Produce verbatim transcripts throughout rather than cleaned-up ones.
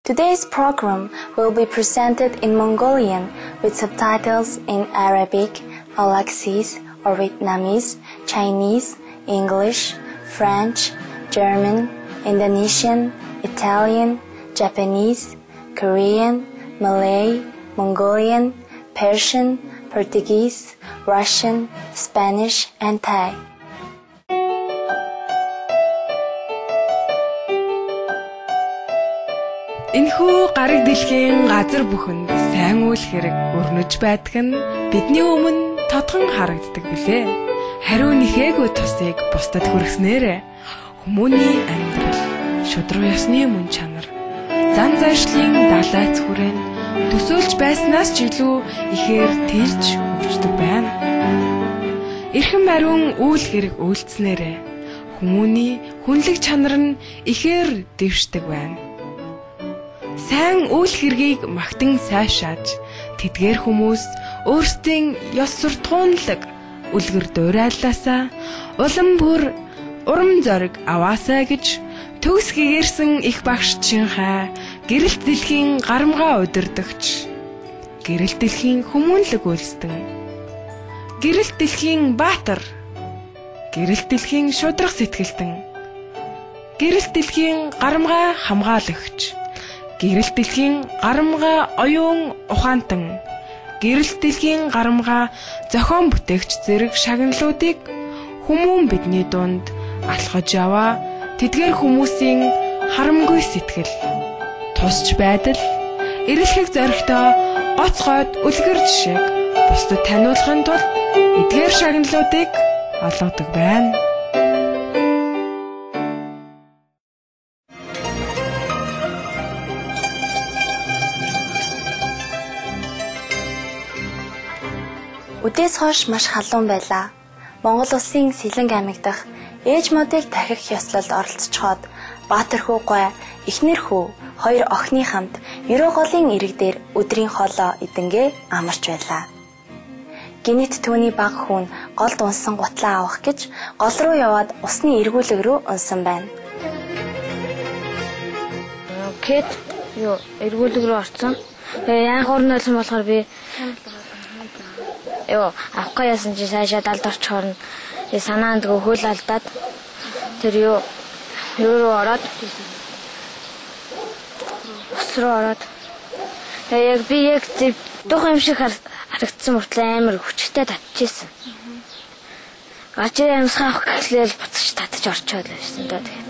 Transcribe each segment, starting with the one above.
Today's program will be presented in Mongolian with subtitles in Arabic, Alaxese or Vietnamese, Chinese, English, French, German, Indonesian, Italian, Japanese, Korean, Malay, Mongolian, Persian, Portuguese, Russian, Spanish, and Thai. Энэхүү гариг дэлхийн газар бүхэнд сайн үйл хэрэг өрнөж байдаг нь бидний өмнө тодхон харагддаг билээ. Хариу нэхээгүй тусыг бусдад хүргэснээр хүмүүний амьдрал, шудраг ёсны мөн чанар, зан заншлын далайц хүрээнд төсөөлж байснаас ч илүү ихээр тэлж хөгждөг байна. Эрхэм ариун үйл хэрэг үйлдснээр хүмүүний хүнлэг чанар нь ихээр дэвшдэг байна. Сайн үйл хэргийг магтан сайшааж тэдгээр хүмүүс өөрсдийн ёс суртахуунлаг үлгэр дуурайлаасаа улам бүр урам зориг аваасаа гэж төгс гэгэрсэн их багш Чинхай гэрэлт дэлхийн гарамгаа удирдагч, гэрэлт дэлхийн хүмүүнлэг үйлстэн, гэрэлт дэлхийн баатар, гэрэлт дэлхийн шудраг сэтгэлтэн, гэрэлт дэлхийн гарамгаа хамгаалагч, гэрэлт дэлхийн гарамгаа оюун ухаантан, гэрэлт дэлхийн гарамгаа зохион бүтээгч зэрэг шагналуудыг хүмүүн бидний дунд алхаж яваа тэдгээр хүмүүсийн харамгүй сэтгэл, тусч байдал, эрэлхэг зоригтой гоц гойд үлгэр жишээг бусдад таниулахын тулд эдгээр шагналуудыг олгодог байна. Үдээс хойш маш халуун байлаа. Монгол улсын Сэлэнг аймаг дахь ээж модыг тахих ёслолд оролцоход Баатар хүү гой, эхнэр хүү хоёр охины хамт ерөө голын ирэг дээр өдрийн хоолоо идэнгээ амарч байлаа. Гинэт түүний баг хүн голд унсан гутлаа авах гэж гол руу яваад усны эргүүлэг рүү унсан байна. Гэт юу эргүүлэг рүү орсон. Тэгээ яан хуурн болсон болохоор би Йоо, авахгүй яасан чи цаашаа далд орчихорно. Тэгээ санаанд хөл алдаад тэр юу юу руу ороод ус руу ороод тэгээ яг би яг дух юм шиг харагдсан мөртлөө амар хүчтэй татчихсан. Гачи амсгаа авах гэхлээр буцаж татаж орчоод байсан даа тэгээд.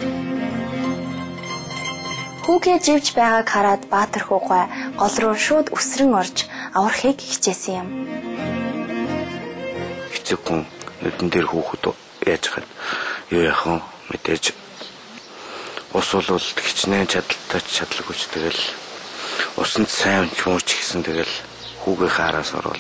Хүүгээ живж байгааг хараад Баатар хүү гой гол руу шууд үсрэн орж аврахыг хичээсэн юм. Хүн нүдэн дээр хүүхэд яаж хаад юу яхан мэдээж ус бол хичнээн чадaltaй чадлагүйч тэгэл усанд сайн чуурч гисэн тэгэл хүүгийнхээ араас оруулдаг.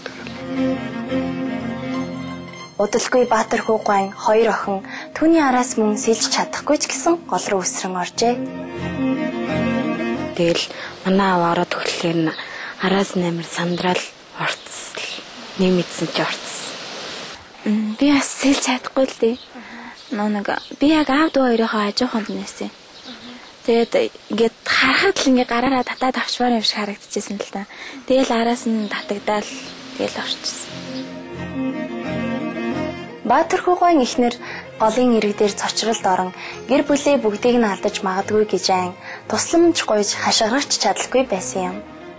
Удалгүй Баатар хүү гой хоёр охин түүний араас мөн сэлж чадахгүй ч гэсэн гол руу үсрэн оржээ. Тэгэл манай аваа ороод өглөөр араас нэмэр сандрал орцсон. Нэмэдсэн ч орцсон. Би бас сэлж чадахгүй л дээ. Нөө нэг би яг аав дүү хоёроо хажууханд нээсэн. Тэгээд ингээд харахад л ингээ гараараа татаад авчмаар юм шиг харагдчихсэн л та. Тэгэл араас нь татагдаал тэгэл орчихсон. Баатар хүү гой эхнэр голын ирэг дээр цочролд орон гэр бүлээ бүгдийг нь алдаж магадгүй гэж айн тусламж гуйж хашгирч чадалгүй байсан юм.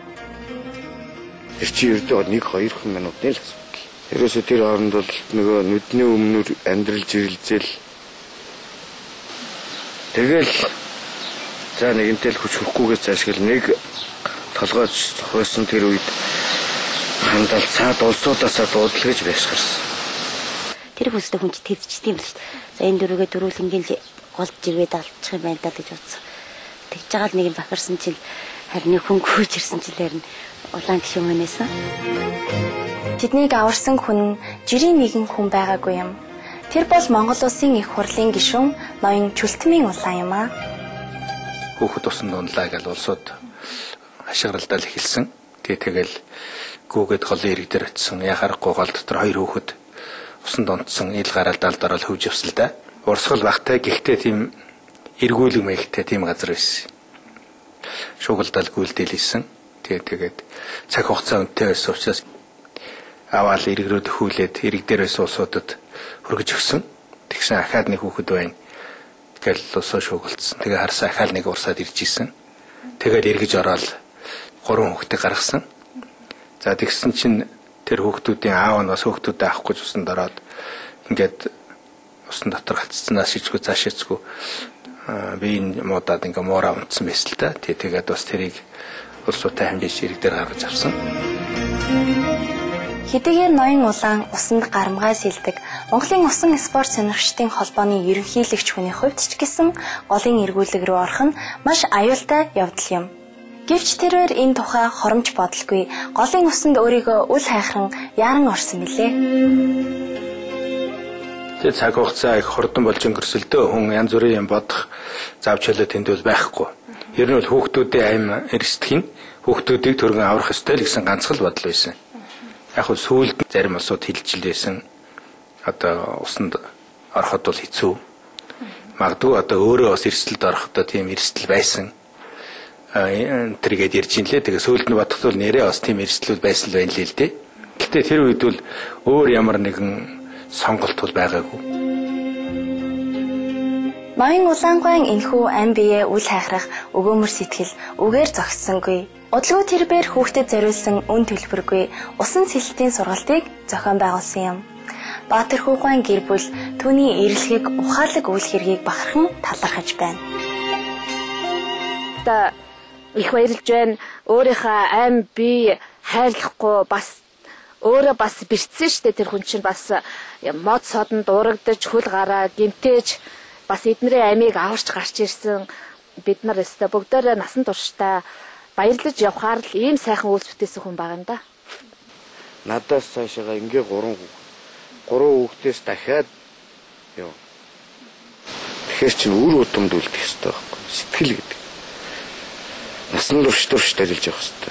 Тэр чи ердөө нэг хоёр минут л асуув. Ерөөсөө тэр хооронд бол нөгөө нүдний өмнөр амьдрал жирэлзэл тэгэл за нэгэнтэй л хүч хөхгүйгээс цаашгал нэг толгойч хойсон тэр үед хандал цаад улсуудаасаа дуудлага гэж байшгирсан. Тэр бүстэй хүн ч тэвчдэг юм л шүү дээ. За энэ дөрөөгөө дөрүүл ингээл голд живээд алчих юм байна даа гэж бодсон. Тэгж байгаа л нэг нь бахарсан чинь харин хүн гүйж ирсэн чинь харин улаан гişүн мэнэсэн. Тэднийг аварсан хүн нь жирийн нэгэн хүн байгаагүй юм. Тэр бол Монгол улсын их хурлын гишүүн ноён Чүлтмийн улаан юм аа. Хүүхэд усан дунлаа гэж улсууд хашгиралдал эхэлсэн. Тэгээ тэгэл гүүгээд голын ирэг дээр очисон. Яхахгүй гол дотор хоёр хүүхэд усан дунтсан ил гараал далд орол хөвж явсан л да. Урсгал багтай гэхдээ тийм эргүүлэг мэйгтэй тийм газар байсан. шуугилдал гүйлдээл хийсэн. Тэгээд тэгээд цаг хугацаа өнтэй байсан учраас аваал эргэрүүд хүүлээд эрэг дээр байсан улсуудад хүргэж өгсөн. Тэгсэн ахаад нэг хүүхэд байна. Тэгэл усаа шуугилдсан. Тэгээ харсаа ахаал нэг урсаад ирж исэн. Тэгэл эргэж ороод гурван хүүхдийг гаргасан. За тэгсэн чинь тэр хүүхдүүдийн аав нь бас хүүхдүүдээ авах гэж усанд ороод ингээд усан дотор галцснаас шижгүй цаашаацгүй би энэ муудаад ингээ муураа унтсан байсан л та. Тэгээд бас тэрийг улсуутай хамжиж эрэг дээр гаргаж авсан. Хэдийгээр ноён улаан усанд гарамгай сэлдэг Монголын усан спорт сонирхчдын холбооны ерөнхийлөгч хүний хувьд ч гэсэн голын эргүүлэг рүү орох нь маш аюултай явдал юм. Гэвч тэрээр энэ тухай хоромж бодлогүй голын усанд өөрийгөө үл хайхран яаран орсон билээ. Тэгээ цаг хугацаа их хурдан болж өнгөрсөлдөө хүн янз бүрийн юм бодох завж хөлөө тэнд бол байхгүй. Ер нь бол хүүхдүүдийн аим эрсдэх нь хүүхдүүдийг төргөн аврах ёстой л гэсэн ганцхан бодол байсан. Яг нь сүүлд зарим улсууд хилжилсэн. Одоо усанд ороход бол хэцүү. Магадгүй одоо өөрөө бас эрсдэлд ороход тийм эрсдэл байсан. тэргээд ярьж ин лээ. Тэгээ сөүлд нь бодоход бол нэрээ бас тийм эрсдэл байсан л байна л л дээ. Гэтэ тэр үед бол өөр ямар нэгэн сонголт бол байгаагүй. Ноён Улаангуйн энэхүү ам бие үл хайхрах өгөөмөр сэтгэл үгээр зогссонгүй. Удалгүй тэрээр хүүхдэд зориулсан үн төлбөргүй усан сэлтийн сургалтыг зохион байгуулсан юм. Баатархуугайн гэр бүл түүний эрэлхийг ухаалаг үйл хэргийг бахархан талархаж байна. Та их баярлж байна. Өөрийнхөө ам бие хайрлахгүй бас өөрөө бас бэрцсэн штэ тэр хүн чинь бас мод содон дурагдаж хөл гараа гимтээж бас эднэрийн амийг аварч гарч ирсэн бид нар өстө бүгдөө насан туршдаа баярлаж явхаар л ийм сайхан үйлс бүтээсэн хүн байгаа юм да. Надаас цаашаа ингээ гурван гурван хүүхдээс дахиад ёо. Тэгэхээр чинь үр удамд үлдэх ёстой байхгүй. Сэтгэл гэдэг. Насан турш турш тарилж явах ёстой.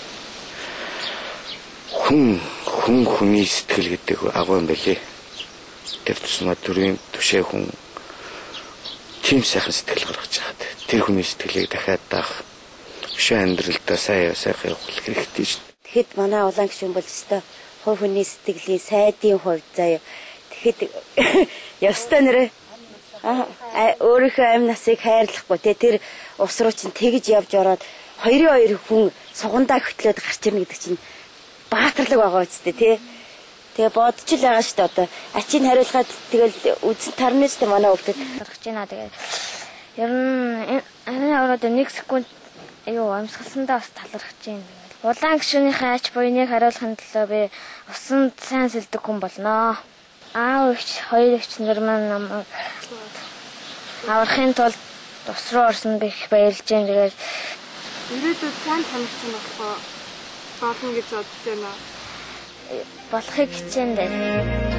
Хүн хүн хүний сэтгэл гэдэг агуу юм байлээ. Тэр тусмаа төрийн тушаа хүн тийм сайхан сэтгэл гаргаж чад. Тэр хүний сэтгэлийг дахиад даах шин амьдралдаа сайн сайхан явуулах хэрэгтэй шүү. Тэгэхэд манай улаан гишүүн бол өстой хувь хүний сэтгэлийн сайдын хувьд заяа. Тэгэхэд ёстой нэрээ өөрийнхөө амь насыг хайрлахгүй те тэр ус руу чинь тэгж явж ороод хоёрын хоёр хүн сугандаа хөтлөөд гарч ирнэ гэдэг чинь баатарлаг байгаа үстэй тий. Тэгээ бодч л байгаа шүү дээ одоо. Ачийг хариулахад тэгэл үзэн тарны шүү дээ манай хөлтөд. Тархаж байна тэгээ. Ер нь энэ аваад нэг секунд юу амьсгалсандаа бас талархаж байна. Улаан гишүүнийхээ ач буйныг хариулахын төлөө би усанд сайн сэлдэг хүн болноо. Аав өвч хоёр өвч нар маань намайг аврахын тулд ус руу орсон би их баярлж байна. Тэгээд ирээдүйд сайн танилцсан болохоо болно гэж бодож байна. Болохыг хичээнд байна.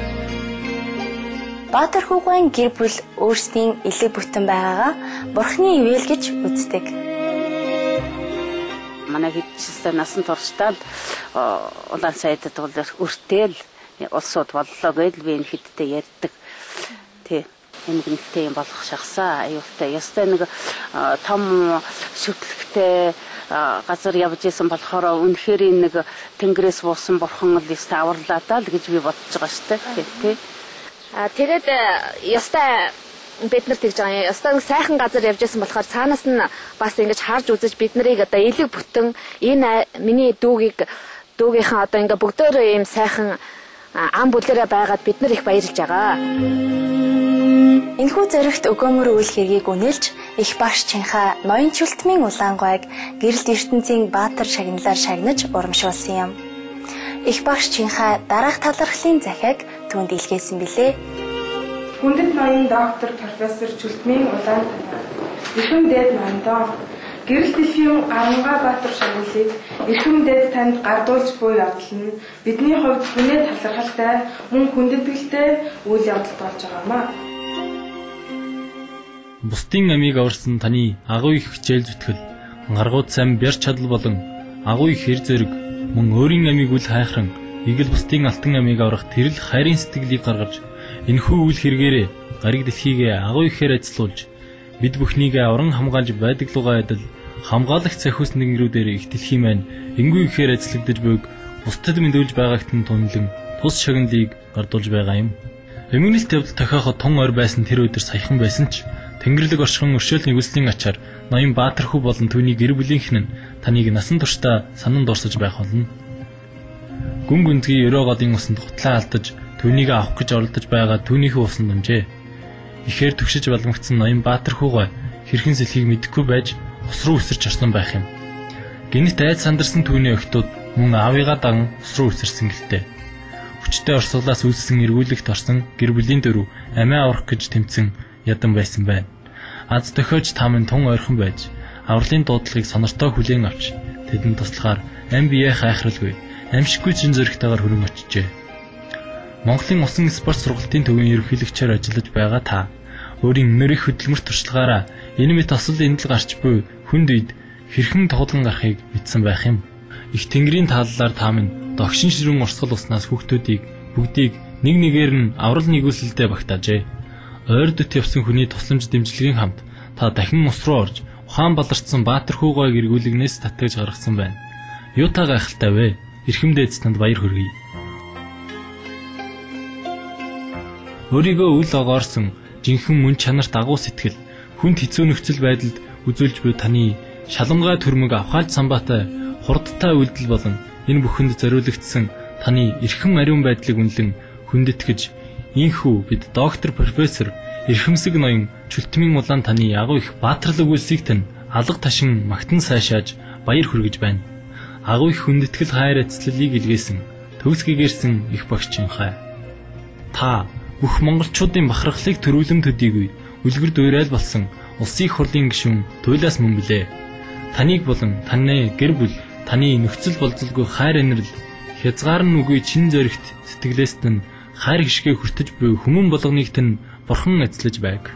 Баатархуугайн гэр бүл өөрсдийн элэг бүтэн байгаагаа Бурхны ивэл гэж үздэг. Манай хэдчсэн насан туршдаа улаан сайдад бол өртөөл улсууд боллоо гэдэл би энэ хэдтэй ярьдаг. Тий. Эмгэнэлтэй юм болох шахсаа аюултай. Ястай нэг том шүтлэгтэй газар явж исэн болохоор үнэхээр нэг тэнгэрээс буусан бурхан л ястай аварлаа даа л гэж би бодож байгаа шүү дээ. Тий. А тэгээд ястай бид нар тэгж байгаа юм. Ястай сайхан газар явж исэн болохоор цаанаас нь бас ингэж харж үзэж бид нарыг одоо элэг бүтэн энэ миний дүүгийг дүүгийнхаа одоо ингээ бүгдөө ийм сайхан ам бүлээрээ байгаад бид нар их баярлж байгаа. Энэхүү зэрэгт өгөөмөр үйл хэргийг үнэлж их багш Чинхаа ноён чултмын Улаангуйг гэрэлт ертөнцийн баатар шагналаар шагнаж урамшуулсан юм. Их багш Чинхаа дараах талархлын захиаг түүнд илгээсэн билээ. Хүндэт ноён доктор профессор Чултмын Улаан танаа. Эрхэм дээд ноёндоо гэрэл дэлхийн Арангаа баатар шагналыг эрхэм дээд танд гардуулж буй явдал нь бидний хувьд хүнээ талархалтай мөн хүндэтгэлтэй үйл явдал болж байгаамаа. Бусдын амийг аварсан таны агуу их хичээл зүтгэл, гаргууд сайн бяр чадал болон агуу их хэр зэрэг мөн өөрийн амийг үл хайхран игэл бусдын алтан амийг аврах тэрл хайрын сэтгэлийг гаргаж энэхүү үйл хэрэгээрээ гариг дэлхийгээ агуу ихээр ажиллуулж бид бүхнийгээ авран хамгаалж байдаг лугаа адил хамгаалагч захиус нэгнрүүдээр их дэлхийн маань энгүй ихээр ажиллагдаж буйг бусдад мэдүүлж байгаагт нь тунлан тус шагналыг гардуулж байгаа юм. Эмгэнэлт явдал тохиоход тун ойр байсан тэр өдөр саяхан байсан ч Тэнгэрлэг оршихуйн өршөөл нэгүслийн ачаар ноён Баатархүү болон түүний гэр бүлийнх нь таныг насан туршдаа санан дурсаж байх болно. Гүн гүнзгий өрөө голын усанд гутлаа алдаж түүнийг авах гэж оролдож байгаа түүнийхээ усан дамжээ. Ихээр төгшөж балмагцсан ноён Баатархүүгээ хэрхэн сэлхийг мэдэхгүй байж ус руу үсэрч орсон байх юм. Гэнэт айд сандарсан түүний охтууд мөн аавыгаа даган ус руу үсэрсэн гэлтэй. Хүчтэй орсголоос үлссэн эргүүлэгт орсон гэр бүлийн дөрөв амиа аврах гэж тэмцэн ядан байсан байна. Аз төхөөж тамын тун ойрхон байж авралын дуудлагыг сонортой хүлээн авч тэдэнд туслахаар ам бие хайхралгүй амшиггүй чин зөрөгтэйгээр хөрөн очижээ. Монголын усан спорт сургалтын төвийн ерөнхийлөгчөөр ажиллаж байгаа та өөрийн нэрийг хөдөлмөр туршлагаараа энэ мэт осол эндэл гарч буй хүнд үед хэрхэн туулган гарахыг мэдсэн байх юм. Их тэнгэрийн тааллаар та минь догшин ширүүн урсгал уснаас хүүхдүүдийг бүгдийг нэг нэгээр нь аврал нэгүүлсэлдээ багтаажээ. Ойр дөт явсан хүний тусламж дэмжлэгийн хамт та дахин ус руу орж ухаан баларчсан Баатархүүгойг эргүүлэгнээс татгаж гаргасан байна. Юу та гайхалтай вэ? Эрхэм дээдс танд баяр хүргэе. Өөрийгөө үл огоорсон жинхэнэ мөн чанарт агуу сэтгэл хүнд хэцүү нөхцөл байдалд үзүүлж буй таны шаламгай төрмөг авхаалж самбаатай хурдтай үйлдэл болон энэ бүхэнд зориулагдсан таны эрхэм ариун байдлыг үнэлэн хүндэтгэж инхүү бид доктор профессор эрхэмсэг ноён Чүлтмийн улаан таны агуу их баатарлаг үлсийг тань алга ташин магтан сайшааж баяр хүргэж байна. Агуу их хүндэтгэл хайр эцэслэлийг илгээсэн төгсгийгэрсэн их багчинхай. Та бүх монголчуудын бахархлыг төрүүлэн төдийгүй үлгэр дуурайл болсон улсын их хурлын гишүүн туйлаас мөн билээ. Таныг болон таны гэр бүл таны нөхцөл болзолгүй хайр инрэл хязгаар нь үгүй чин зоригт сэтгэлээст нь хайр хишгээ хүртэж буй хүмүүн болгоныг тань бурхан эзлэж байг.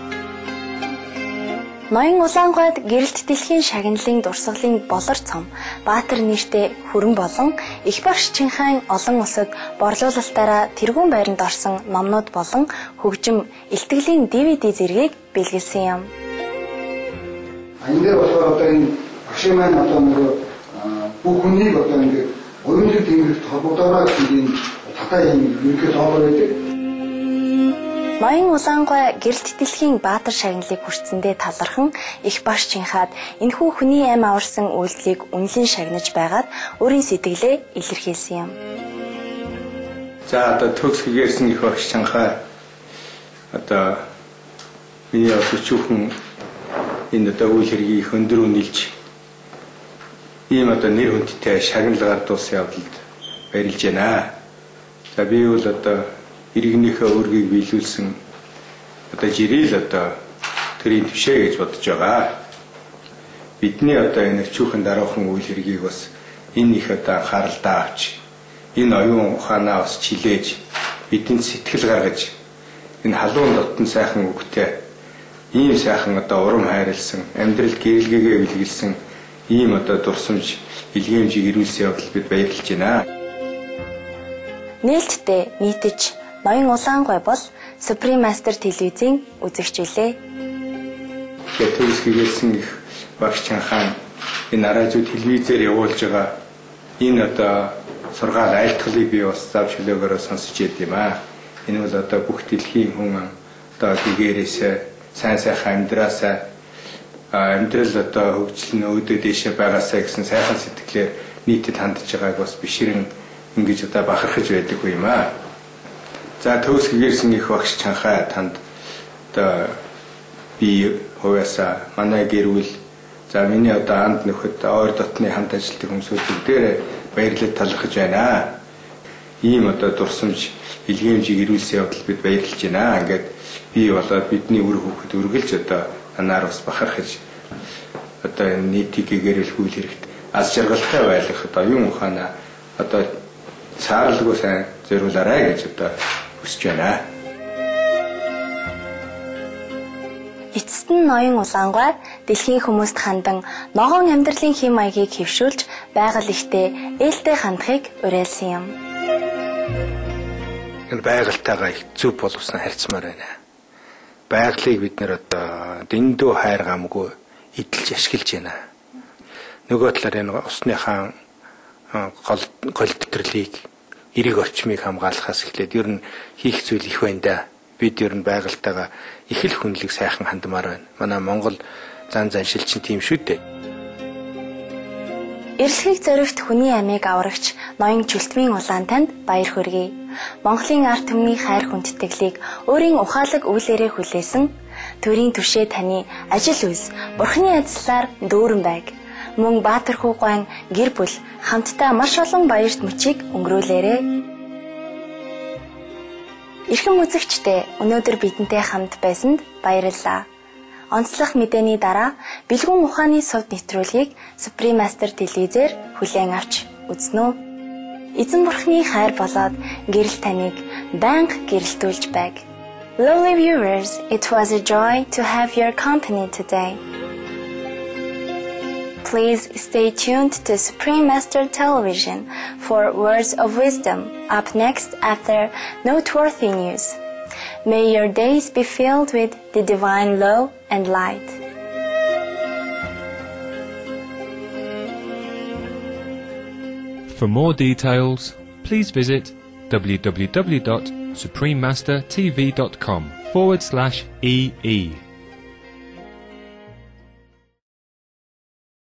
Ноён Улаангойд гэрэлт дэлхийн шагналын дурсгалын болор цом Баатар нэртэй хүрэн болон их багш Чинхайн олон улсад борлуулалтаараа тэргүүн байранд орсон номнууд болон хөгжим илтгэлийн ди ви ди зэргийг бэлгэлсэн юм. Энэ болохоор одоо энэ багшийн маань одоо нөгөө бүх хүнийг одоо ингэ өрнөд тэнгэрт холбогдоороо энэ татаа юм ерөнхий доогоор байдаг. Ноён Улаангой гэрэлт дэлхийн Баатар шагналыг хүртсэндээ талархан их багш Чинхаад энэхүү хүний амь аварсан үйлдэлийг үнэлэн шагнаж байгаад өөрийн сэтгэлээ илэрхийлсэн юм. За одоо төгс гэрсэн их багш Чинхаа одоо миний өчүүхэн энэ одоо үйл хэргийг өндөр үнэлж ийм одоо нэр хүндтэй шагнал гардуулсан явдалд баярлж байна. За би бол одоо иргэнийхээ өргийг биелүүлсэн одоо жирэл одоо тэрийг төвшөө гэж бодож байгаа. Бидний одоо энэ өчүүхэн дараахан үйл хэргийг бас энэ их одоо анхааралдаа авч энэ оюун ухаанаа бас чилээж бидэнд сэтгэл гаргаж энэ халуун дотн сайхан үгтэй ийм сайхан одоо урам хайрлсан амьдрал гэрэлгээгээ бэлгэлсэн ийм одоо дурсамж илгээмжийг ирүүлсэн явдал бид баярлж байна. Нээлттэй нийтж Ноён Улаангой бол Supreme Master телевизийн үзэгч билээ. Төгс гэрсэн их багш Чинхаан энэ радио телевизээр явуулж байгаа энэ одоо сургаал айлтгалыг би бас зав чөлөөгөөрөө сонсч яд юм аа. Энэ бол одоо бүх дэлхийн хүн одоо гэгээрээс сайн сайхан амьдраасаа амьдрал одоо хөгжлөн өөдөө дэшээ байгаасаа гэсэн сайхан сэтгэлээр нийтэд хандж байгааг бас бишрэн ингэж одоо бахархаж байдаг юм аа. За төгс гэрсэн их багш Чинхаа танд одоо би хувьяасаа манай гэрүүл за миний одоо анд нөхөд ойр дотны хамт ажилладаг хүмүүсүүд бүгдээрээ баярлалд талархаж байна. Ийм одоо дурсамж илгээмжийг ирүүлсэн явдал бид баярлж байна. Ингээд би болоод бидний үр хөвгөд үргэлж одоо анаар бас бахархаж одоо энэ нийтийг гэрэлхүүл хэрэгтэй аз жаргалтай байлгах одоо юм ухаанаа одоо цаарлгүй сайн зориулаарай гэж одоо хүсэж байна. Эцэст нь Ноён Улаангой дэлхийн хүмүүст хандан ногоон амьдралын хэм маягийг хэвшүүлж байгаль ихтэй ээлтэй хандахыг уриалсан юм. Энэ байгальтайгаа их зөв боловсон харьцмаар байна. Байгалыг бид нэр одоо дэндүү хайр гамгүй эдэлж ашиглаж байна. нөгөө талаар энэ усныхаа гол гол төрлийг эрэг орчмыг хамгаалахаас эхлээд ер нь хийх зүйл их байна да. Бид ер нь байгальтайгаа их л хүнлэг сайхан хандмаар байна. Манай Монгол зан заншил чинь тийм шүү дээ. Эрсхийг зоригт хүний амийг аврагч ноён Чүлтмийн улаан танд баяр хүргэе. Монголын ард түмний хайр хүндэтгэлийг өөрийн ухаалаг үйлээрээ хүлээсэн төрийн түшээ таны ажил үйлс Бурхны ажлаар дүүрэн байг. Мөн Баатархүү гуайн гэр бүл хамтдаа маш олон баярт мөчийг өнгөрүүлээрэй. Эрхэм үзэгчдээ өнөөдөр бидэнтэй хамт байсанд баярлалаа. Онцлог мэдээний дараа бэлгүүн ухааны сувд нэвтрүүлгийг Supreme Master телевизээр хүлээн авч үзнэ. Эзэн Бурхны хайр болоод гэрэл таныг байнга гэрэлтүүлж байг. Lovely viewers, it was a joy to have your company today. Please stay tuned to Supreme Master Television for words of wisdom up next after noteworthy news. May your days be filled with the divine love and light. For more details, please visit w w w dot supreme master t v dot com forward slash E E.